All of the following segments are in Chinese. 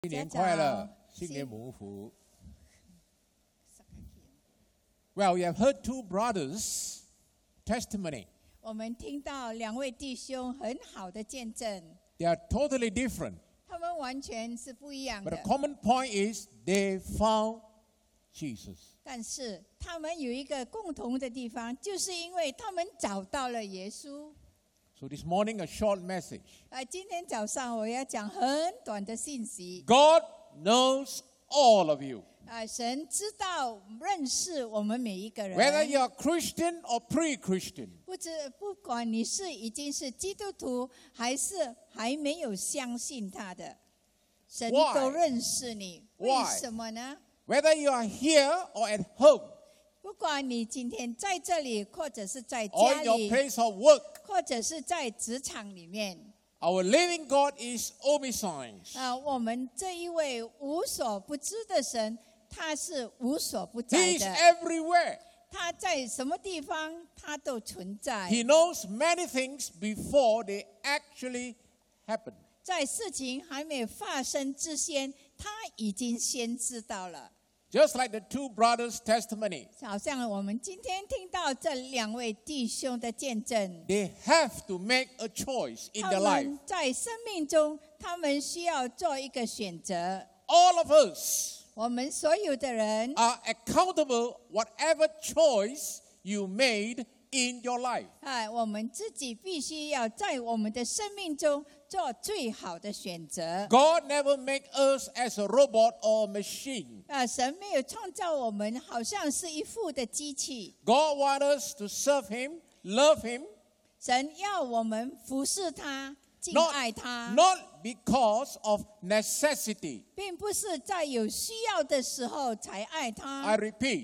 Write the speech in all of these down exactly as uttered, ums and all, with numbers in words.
新年快乐，新年蒙福。Well, we have heard two brothers' testimony. 我们听到两位弟兄很好的见证， They are totally different, 他们完全是不一样 but 的 the。common point is they found Jesus. 但是他们有一个共同的地方，就是因为他们找到了耶稣。 So this morning, a short message. 啊，今天早上我要讲很短的信息。 God knows all of you. 啊，神知道认识我们每一个人。 Whether you are Christian or pre-Christian, 不知不管你是已经是基督徒，还是还没有相信他的，神 Why? 都认识你。 Why? 为什么呢？ whether you are here or at home 不管你今天在这里，或者是在 or 家 in your 里， place of work, 或者是在职场里面， our living God is omniscient. 啊，我们这一位无所不知的神，他是无所不 He 在 is 的。 everywhere. 他在什么地方，他都存在。 He knows many things before they actually happen. 在事情还没有发生之前，他已经先知道了。 Just like the two brothers' testimony, 好像我们今天听到这两位弟兄的见证， they have to make a choice in 他 their life. 们在生命中，他们需要做一个选择。 All of us 我们所有的人 are accountable whatever choice you made in your life. 哎，我们自己必须要在我们的生命中做最好的选择。 God never make us as a robot or a machine. 啊，神没有创造我们，好像是一副的机器。 God wants us to serve Him, love Him, 神要我们服侍他，敬 not, 爱他， not because of necessity. 并不是在有需要的时候才爱 I 他。 repeat,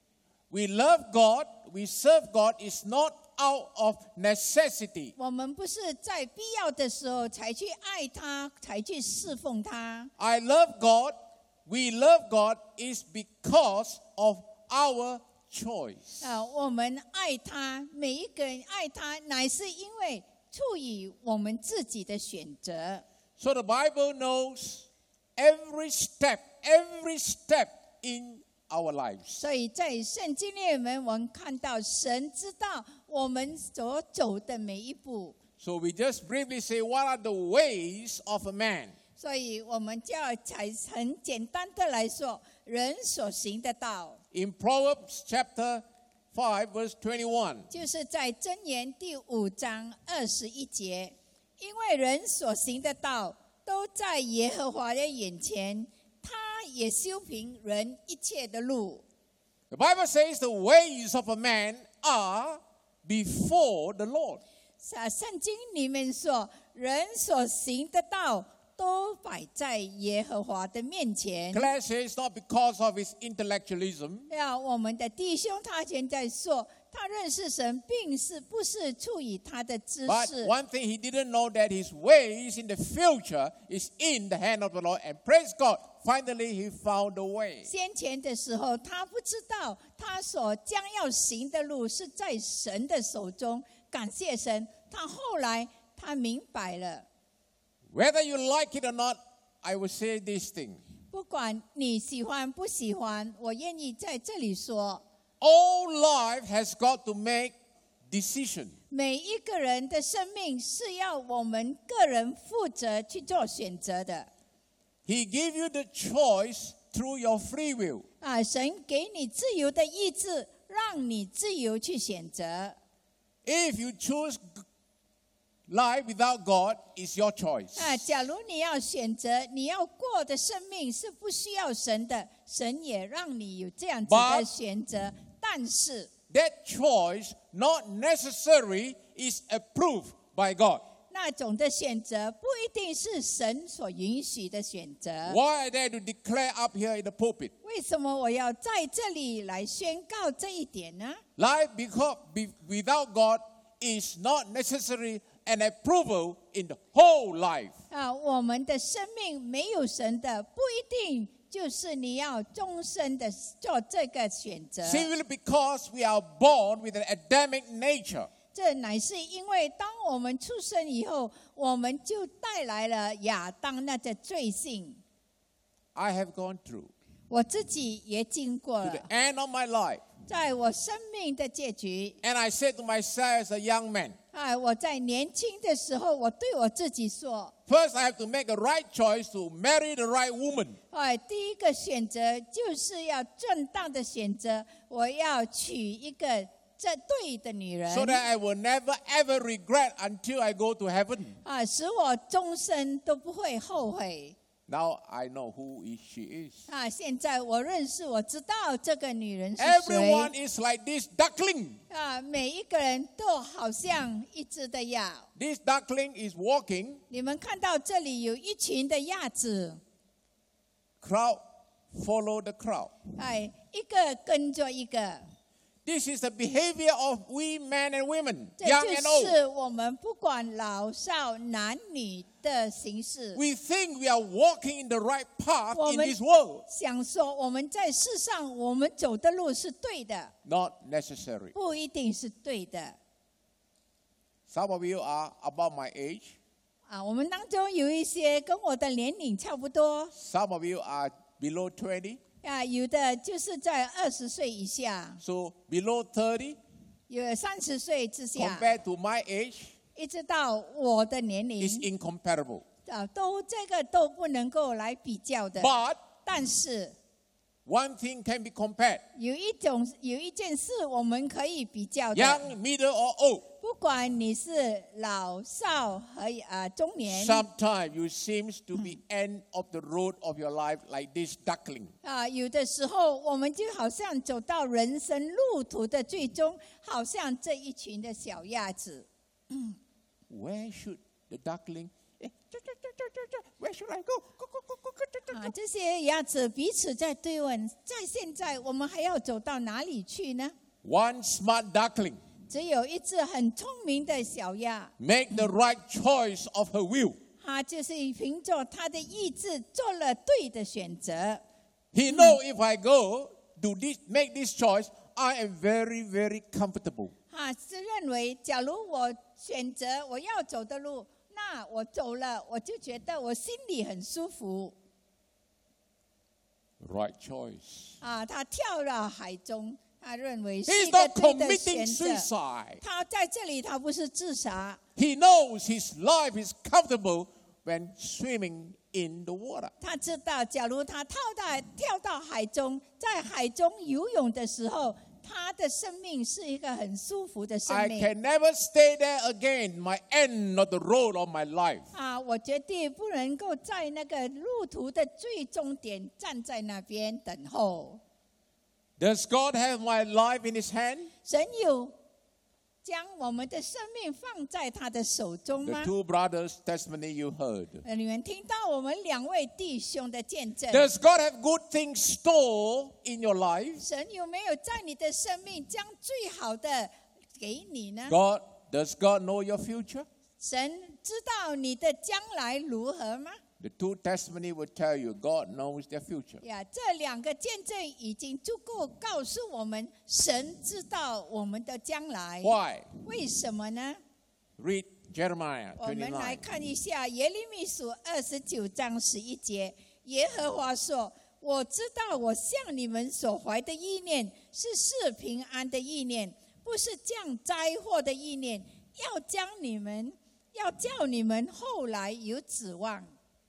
we love God, we serve God is not out of necessity. 我们不是在必要的时候才去爱他，才去侍奉他。 I love God, we love God is because of our choice. 啊，我们爱他，每一个人爱他，乃是因为出于我们自己的选择。 So the Bible knows every step, every step in our lives. 所以在圣经里面，我们看到神知道我们所走的每一步。 So we just briefly say, what are the ways of a man? 所以我们就要才很简单的来说，人所行的道， In Proverbs chapter five, verse twenty-one, 就是在箴言第五章二十一节，因为人所行的道都在耶和华的眼前，他也修平人一切的路。 the Bible says the ways of a man are before the Lord. 啊，圣经里面说，人所行的道都摆在耶和华的面前。 Claire says not because of his intellectualism, 呀，我们的弟兄他现在说，他认识神，并是不是出于他的知 but 识。 one thing he didn't know that his ways in the future is in the hand of the Lord. And praise God, finally he found the way. 先前的时候，他不知道他所将要行的路是在神的手中。感谢神，他后来他明白了。 Whether you like it or not, I will say this thing. 不管你喜欢不喜欢，我愿意在这里说， All life has got to make decision. 每一个人的生命是要我们个人负责去做选择的。 He gave you the choice through your free will. 啊，神给你自由的意志，让你自由去选择。 If you choose life without God, it's your choice. 啊，假如你要选择你要过的生命是不需要神的，神也让你有这样子的 But- 选择。但是 That choice not necessarily is approved by God. 那种的选择不一定是神所允许的选择。 Why are they to declare up here in the pulpit? 为什么我要在这里来宣告这一点呢？ Life because, be, without God is not necessarily an approval in the whole life. 啊，我们的生命没有神的，不一定就是你要终身的做这个选择。 Simply because we are born with an Adamic nature. 这乃是因为当我们出生以后，我们就带来了亚当那个罪性。 I have gone through 我自己也经过 to the 了， end of my life. 在我生命的结局， And I said to myself as a young man, 哎，我在年轻的时候，我对我自己说， first I have to make a right choice to marry the right woman. 哎，第一个选择就是要正当的选择，我要娶一个这对的女人， So that I will never ever regret until I go to heaven. 啊，使我终身都不会后悔。 Now I know who is she is. 啊，现在我认识，我知道这个女人是 Everyone 谁。 is like this duckling. 啊，每一个人都好像一只的鸭。 This duckling is walking. 你们看到这里有一群的鸭子， Crowd follow the crowd. 哎，一个跟着一个。 This is the behavior of we men and women, 这 young 就 and old. 是我们不管老少男女的形式。 We think we are walking in the right path in 我们 this world. 想说我们在世上我们走的路是对的， Not necessary. 不一定是对的。 Some of you are about my age. 啊，我们当中有一些跟我的年龄差不多， Some of you are below twenty. 啊，有的就是在二十岁以下， So below thirty 有三十岁之下， compared to my age 一直到我的年 is 龄， incomparable. 啊，都这个都不能够来比较的。 But 但是 one thing can be compared. 有一种有一件事我们可以比较的， Young, middle, or old. 不管你是老少和啊中年， Sometimes you seem to be end of the road of your life like this duckling. 啊，有的时候我们就好像走到人生路途的最终，好像这一群的小鸭子。 Where should the duckling? eh, Where should I go? Go, go, go, go, go, go, 啊， go. 这些鸭子彼此在对问，在现在我们还要走到哪里去呢？ One smart duckling 只有一只很聪明的小鸭， make the right choice of her will. 它就是凭着它的意志做了对的选择。 He know if I go do this, make this choice, I am very, very comfortable. 啊，是认为假如我选择我要走的路，那我走了，我就觉得我心里很舒服。 Right choice. 啊，他跳到海中，他认为是 He's 一个 not 对的 committing 选择。 suicide. 他在这里，他不是自杀， He knows his life is comfortable when swimming in the water. 他知道，假如他跳到跳到海中，在海中游泳的时候，他的生命是一个很舒服的生 I 命。 can never stay there again, my end of the road of my life. 啊，我决定不能够在那个路途的最终点站在那边等候。 Does God have my life in his hand? 神有将我们的生命放在他的手中 The 吗？ two brothers' testimony you heard. 呃你们听到我们两位弟兄的见证。 Does God have good things stored in your life? 神有没有在你的生命将最好的给你呢？ God, does God know your future? 神知道你的将来如何吗？ The two testimony will tell you God knows their future. 呀，这两个见证已经足够告诉我们，神知道我们的将来。 Why? 为什么呢？ Read Jeremiah 我们来 twenty-nine. 看一下耶利米书二十九章十一节，耶和华说：“我知道我向你们所怀的意念是赐平安的意念，不是降灾祸的意念，要将你们，要叫你们后来有指望。”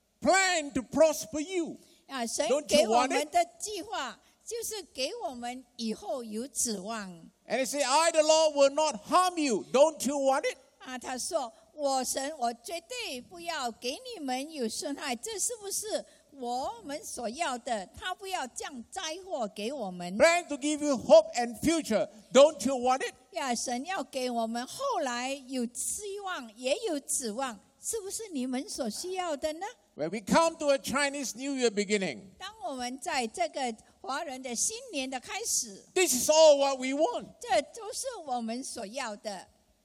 Plan to prosper you. 啊，神 Don't you 给我 want 们的计划就是给我们以后有指望。 And he said, I, the Lord, will not harm you. Don't you want it? 啊，他说：“我神，我绝对不要给你们有损害，这是不是我们所要的？他不要降灾祸给我们。 Plan to give you hope and future. Don't you want it? 呀，神要给我们后来有希望，也有指望，是不是你们所需要的呢？” When we come to a Chinese New Year beginning, 当我们在这个华人的新年的开始， this is all what we want. 这都是我们所要的。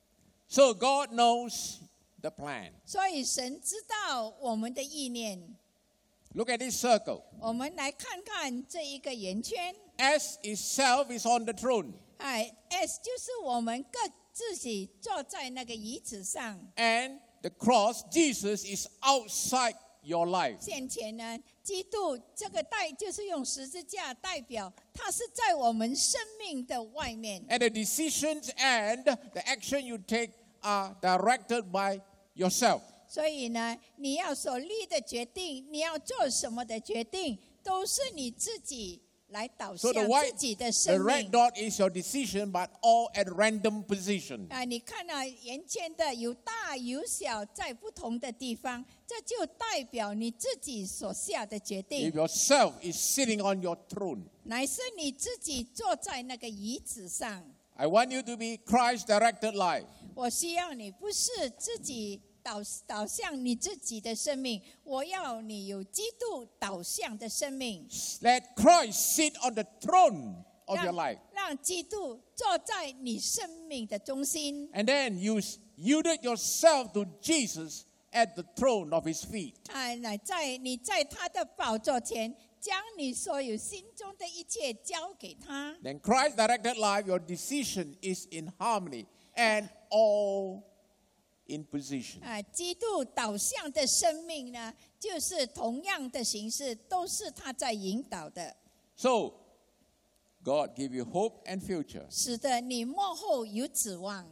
So God knows the plan. 所以神知道我们的意念。 Look at this circle. 我们来看看这一个圆圈， S itself is on the throne. 哎 ，S 就是我们各自己坐在那个椅子上， And the cross, Jesus, is outside your life. 现前呢，基督这个代就是用十字架代表，它是在我们生命的外面。 And the decisions and the action you take are directed by yourself. 所以呢，你要所立的决定，你要做什么的决定，都是你自己来导 So 向 the white, 自己的 the 生 red 命。 dot is your decision, but all at random position. 啊，你看啊，眼前的有大有小，在不同的地方，这就代表你自己所下的决 If 定， yourself is sitting on your throne, 乃是你自己坐在那个椅子上。 I want you to be Christ-directed life. 我需要你不是自己导导向你自己的生命，我要你有基督导向的生命， Let Christ sit on the throne of your 让 life. 让基督坐在你生命的中心。 And then you yielded yourself to Jesus at the throne of his feet. 啊，乃在你在他的宝座前，将你所有心中的一切交给他。 Then Christ-directed life, your decision is in harmony and all in position. 啊，基督导向的生命呢，就是同样的形式，都是他在引导的， So, God give you hope and future. 使得你幕后有指望。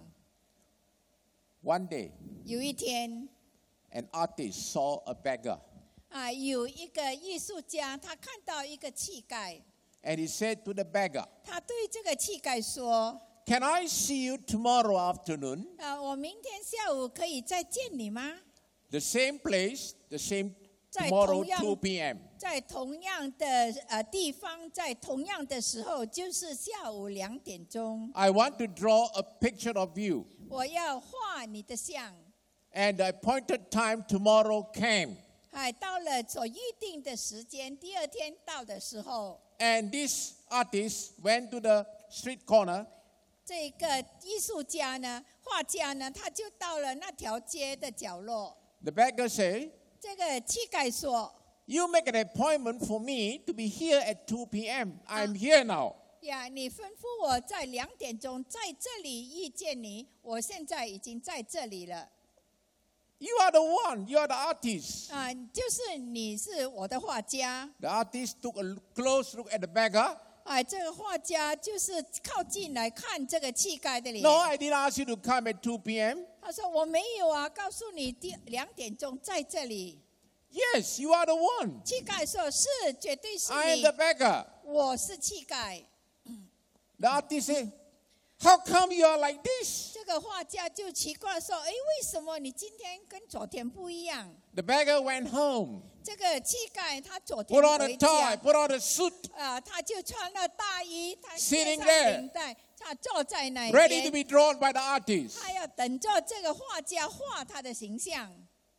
One day, 有一天， an artist saw a beggar 啊，有一个艺术家，他看到一个乞丐， and he said to the beggar, 他对这个乞丐说 "Can I see you tomorrow afternoon?"：“ 啊，我明天下午可以再见你吗？ The same place, the same 在 tomorrow 同样 two p.m. 在同样的呃地方，在同样的时候，就是下午两点钟， I want to draw a picture of you." 我要画你的像。 And the appointed time tomorrow came. 哎，到了所预定的时间，第二天到的时候， And this artist went to the street corner 这个艺术家呢，画家呢，他就到了那条街的角落。 The beggar said, 这个乞丐说 "You make an appointment for me to be here at two p.m. I'm here now." 呀，你吩咐我在两点钟在这里遇见你，我现在已经在这里了。 You are the one. You are the artist. 啊，就是你是我的画家。 The artist took a close look at the beggar. 哎，这个画家就是靠近来看这个乞丐的脸。 No, I didn't ask you to come at two p.m. 他说我没有啊，告诉你第两点钟在这里。 Yes, you are the one. 乞丐说是，绝对是 I am 你 the，beggar. 我是乞丐。 The artist said, "How come you are like this?" 这个画家就奇怪说：“哎，为什么你今天跟昨天不一样 The beggar went home, ？” 这个乞丐他昨天 put on a 回 tie, 家， put on a suit, 啊，他就穿了大衣，他 Sitting 系上 there 领带，他坐在那 ready to 边， be drawn by the artist. 他要等着这个画家画他的形象。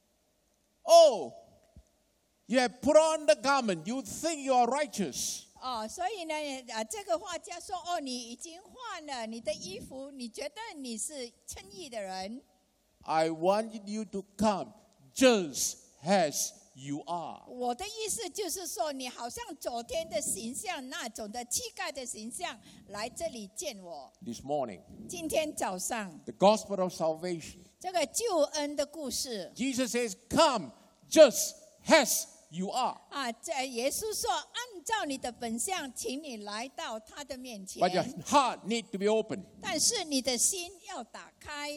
Oh, you have put on the garment. You think you are righteous. 哦，所以呢，啊，这个画家说：“哦，你已经换了你的衣服，你觉得你是称义的人。 I want you to come just as you are. 我的意思就是说，你好像昨天的形象那种的乞丐的形象来这里见我。 This morning, 今天早上 the gospel of salvation. 这个救恩的故事 Jesus says, "Come just as you are." 啊，在耶稣说：“按照你的本相，请你来到他的面前， But your heart need to be open. 但是你的心要打开。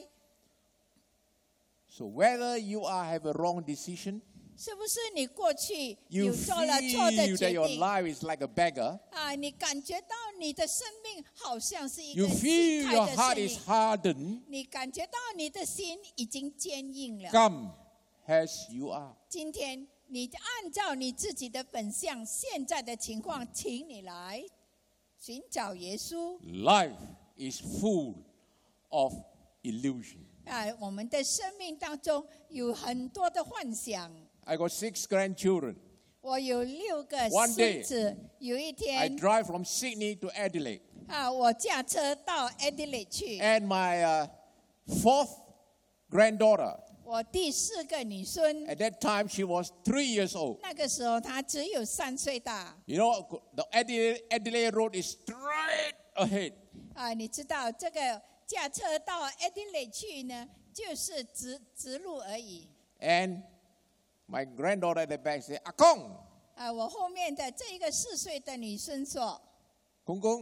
So whether you are have a wrong decision, 是不是你过去 you 有做了错的 feel 决 that your 定 life is like a beggar. 啊？你感觉到你的生命好像是一 You 个乞 feel 丐 your 的 heart 生 is 命， hardened. 你感觉到你的心已经坚硬了。 Come as you are. 今天你按照你自己的本相，现在的情况，请你来寻找耶稣。 Life is full of illusion. 啊，我们的生命当中有很多的幻想。 I got six grandchildren. 我有六个 One 孙子，有一 I 天 drive from Sydney to Adelaide. 啊，我驾车到 Adelaide 去， And my uh, fourth granddaughter, 我第四个女孙， at that time she was three years old. 那个时候她只有三岁大。 You know, the Adelaide, Adelaide Road is straight ahead. 啊，你知道这个驾车到 Adelaide 去呢，就是直直路而已。 And My granddaughter at the back said, Akong, 啊，我后面的这一个四岁的女生说 Kung Kung,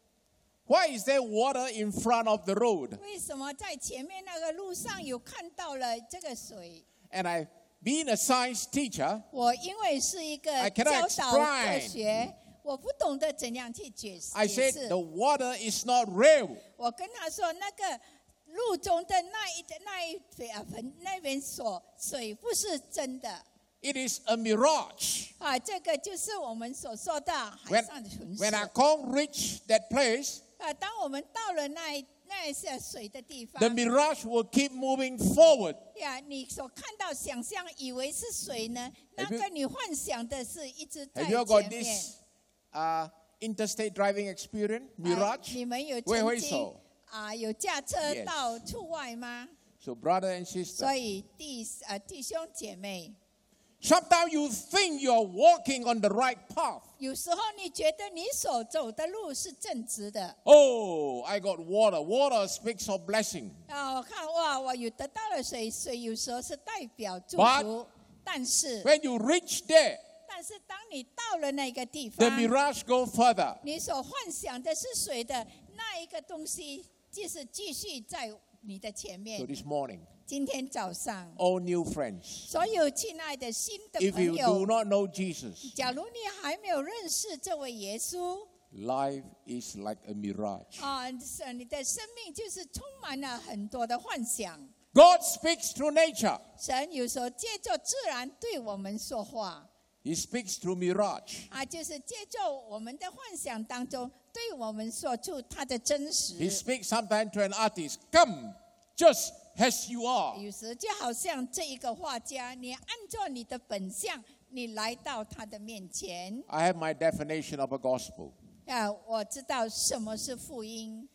why is there water in front of the road?：“ 为什么在前面那个路上有看到了这个水？” And I, being a science teacher, 我因为是一个 I 教 cannot 导科 explain. 学，我不懂得怎样去解释。 I 解 said 释 the water is not real. 我跟他说，那个路中的那一那一水啊盆那边所水不是真的 It is a mirage. 啊，这个就是我们所说的海 When, 上的纯 when 水 Akong reached that place, 啊。当我们到了那一那一些水的地方 the mirage will keep moving forward. 呀，你所看到、想象、以为是水呢，那 Have you- 个你幻想的是一直在 Have you all got 前面。 this uh, interstate driving experience, 啊 mirage? 你们有挥挥曾经手。 啊有驾车 Yes. 到处外吗？ So brother and sister, 所以弟呃弟兄姐妹， sometimes you think you're walking on the right path. 有时候你觉得你所走的路是正直的 Oh, I got water. Water speaks of blessing. 啊，我看哇，我有得到了水，水有时候是代表祝 But- 福，但是 When you reach there, 但是当你到了那个地 the 方， mirage go further. 你所幻想的是水的那一个东西，就是继续在你的前 So 面。 this morning, 今天早上， all new friends, 所有亲爱的新的 if 朋 you 友 do，not know Jesus, 假如你还没有认识这位耶稣 life is like a mirage. 啊，是你的生命就是充满了很多的幻想。 God speaks through nature. 神有时候借着自然对我们说话 He speaks through mirage. 啊，就是借着我们的幻想当中对我们说出他的真 He 实。 speaks sometimes to an artist. Come, just as you are. 有时就好像这一个画家，你按照你的本相，你来到他的面前 I have my definition of a gospel. 啊，我知道什么是福音。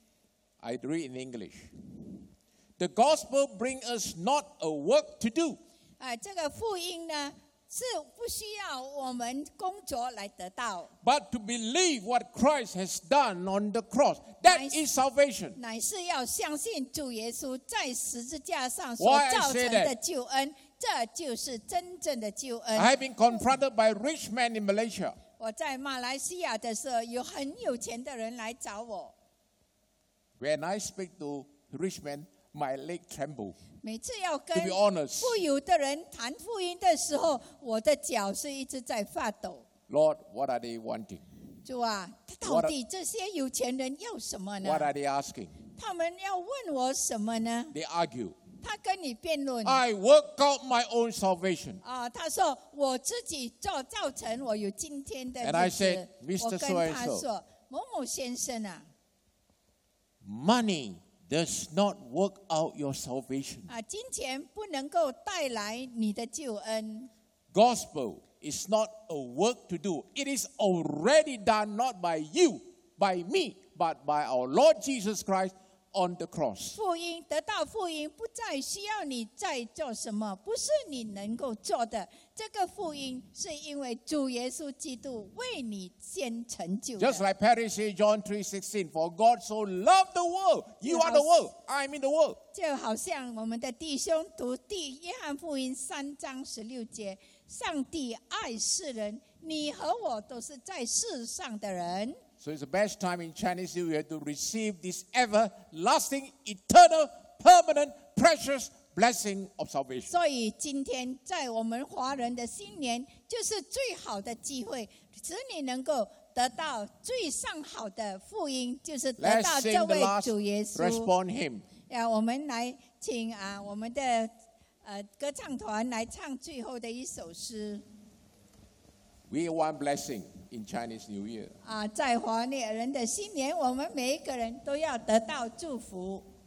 I read in English. The gospel brings us not a work to do, 啊，这个福音呢是不需要我们工作来得到， but to believe what Christ has done on the cross. That Nice. is salvation. 乃是要相信主耶稣在十字架上所 Why I 造 say 成 that? 的救恩，这就是真正的救恩。 I have been confronted by rich men in Malaysia. 我在马来西亚的时候，有很有钱的人来找我， When I speak to rich men, my leg tremble. 每次要 To 跟 be honest, 富有的人谈福音的时候，我的脚是一直在发抖。 Lord, what are they wanting? 主啊，到底这些有钱人要什么呢 What？are they asking? 他们要问我什么呢？ They argue. 他跟你辩论 I work out my own salvation. 啊，他说我自己造造成我有今天的 And I 日 said, 子。 Mister 我跟 So and 他 so 说，某某先生啊， Money does not work out your salvation. 啊，金钱不能够带来你的救恩。 Gospel is not a work to do. It is already done not by you, by me, but by our Lord Jesus Christ on the cross. 福音得到福音，不再需要你再做什么，不是你能够做的。这个福音是因为主耶稣基督为你先成就的。 Just like Paris said, John three sixteen, for God so loved the world. You are the world. I'm in the world. 就好像我们的弟兄读第约翰福音三章十六节，上帝爱世人，你和我都是在世上的人。 So it's the best time in Chinese New Year to receive this everlasting, eternal, permanent, precious blessing of salvation. 所以今天在我们华人的新年，就是最好的机会，使你能够得到最上好的福音，就是得 Let's 到 sing 这 the 位 last 主耶稣。 respond hymn. 呀，我们来请啊，我们的呃歌唱团来唱最后的一首诗。 We want blessing in Chinese New Year. 啊，在华人的新年，我们每一个人都要得到祝福。